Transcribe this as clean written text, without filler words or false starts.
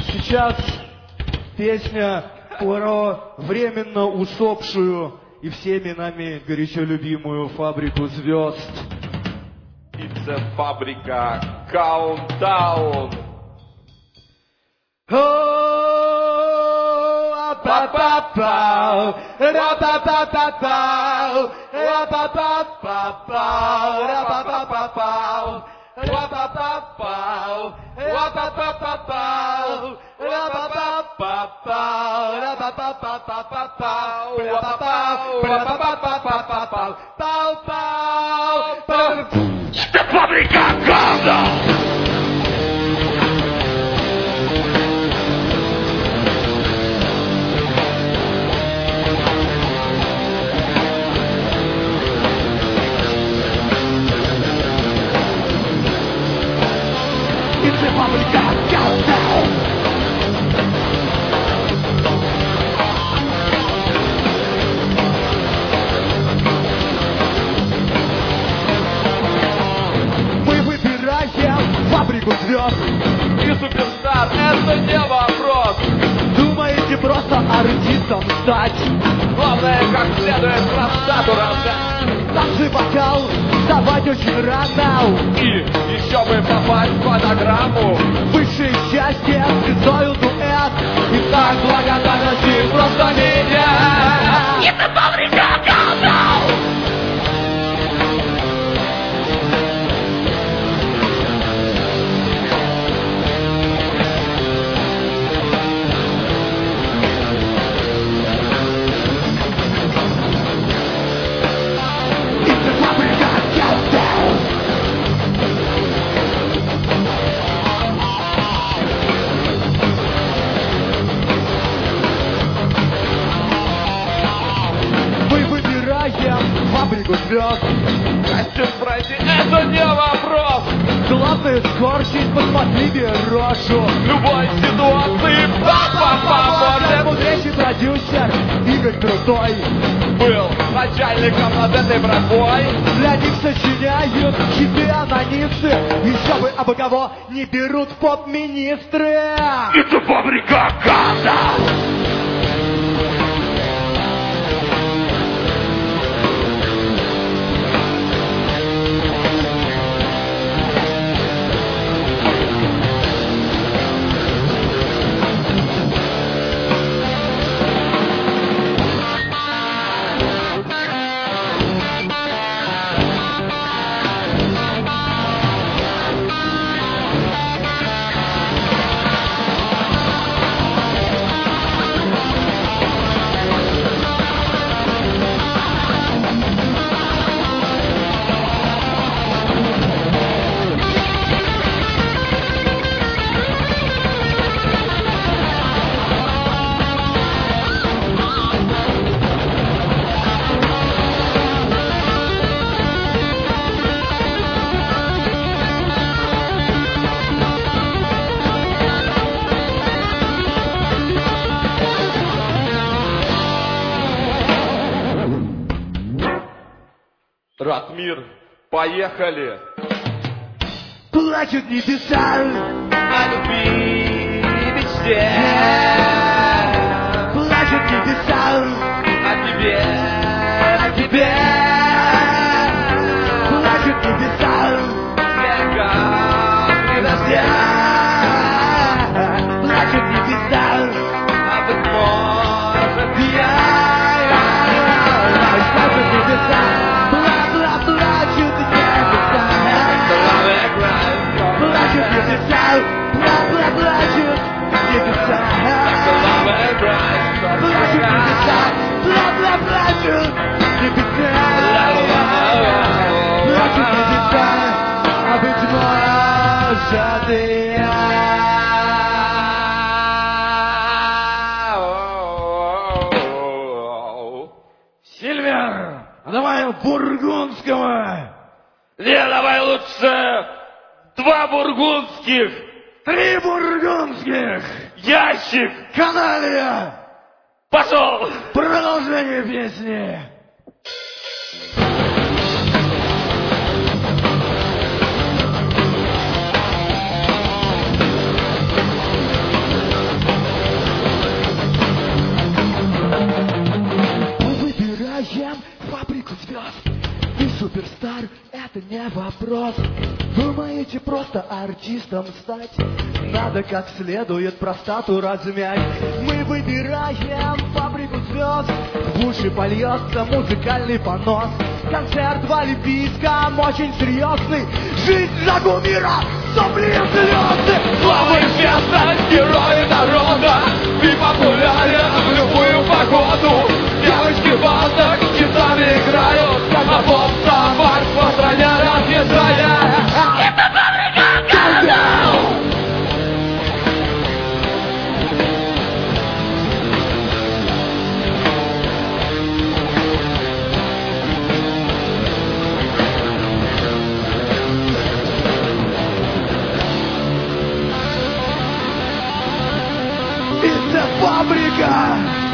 Сейчас песня про временно усопшую и всеми нами горячо любимую фабрику звезд. Это фабрика Countdown. Это фабрика Countdown. Фабрика Countdown. Мы выбираем фабрику звезд. И суперстар, это не вопрос. Думаете просто артистом стать? Главное, как следует простату раздать. Также вокал давать очень рано. И еще бы попасть в фонограмму. Высшее счастье, звездою дуэт. И так благодарности просто меня. Это фабрика Countdown. Фабрику звезд. Костюм пройти, это не вопрос. Главное скорчить посмотрибее рожу. В любой ситуации Наш мудрейший продюсер Игорь Крутой был начальником над этой братвой. Для них сочиняют хиты анонисты. Еще бы обо кого не берут поп-министры. Это фабрика Countdown. Ратмир, поехали. Плачут небеса О любви и мечте. Плачут небеса О тебе, о тебе. Плачут небеса снега, дождя. Плачут небеса. А быть может, Плачут небеса. Плачут небеса. Плачут небеса. Плачут небеса. Плачут небеса. Плачут небеса. Плачут небеса. А быть может и я. Сильвер, Давай бургундского. не, давай лучше 2 бургундских, 3 бургундских. ящик, Каналья. пошел. Продолжение песни. меня вопрос. Думаете, просто артистом стать? Надо как следует простату размять. Мы выбираем фабрику звезд. В уши польется музыкальный понос. Концерт в Олимпийском очень серьезный. Жизнь за кумира, сопли и слезы. Слава известность, герои народа. Ты популярен в любую погоду. Девочки в бандах гитары играют, а поп-товар по стране разъезжает. Это фабрика Countdown! Это фабрика!